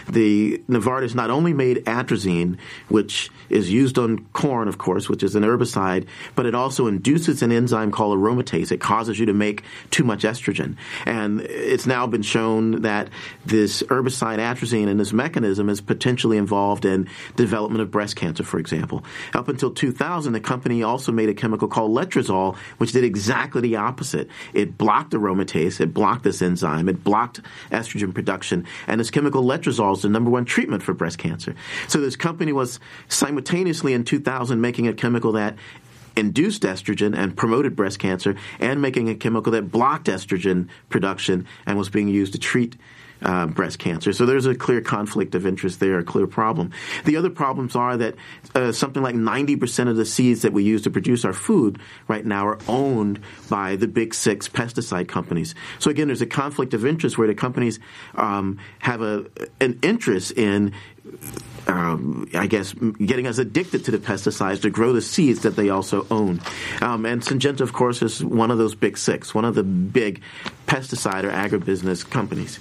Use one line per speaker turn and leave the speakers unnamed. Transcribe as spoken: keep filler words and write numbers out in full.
The Novartis not only made atrazine, which is used on corn, of course, which is an herbicide, but it also induces an enzyme called aromatase. It causes you to make too much estrogen. And it's now been shown that this herbicide atrazine and this mechanism is potentially involved in the development of breast cancer, for example. Up until two thousand, the company also made a chemical called letrozole, which did exactly the opposite. It blocked aromatase, it blocked this enzyme, it blocked estrogen production, and this chemical letrozole is the number one treatment for breast cancer. So this company was simultaneously in two thousand making a chemical that induced estrogen and promoted breast cancer, and making a chemical that blocked estrogen production and was being used to treat Uh, breast cancer. So there's a clear conflict of interest there, a clear problem. The other problems are that uh, something like ninety percent of the seeds that we use to produce our food right now are owned by the big six pesticide companies. So again, there's a conflict of interest where the companies um, have a an interest in Um, I guess, getting us addicted to the pesticides to grow the seeds that they also own. Um, and Syngenta, of course, is one of those big six, one of the big pesticide or agribusiness companies.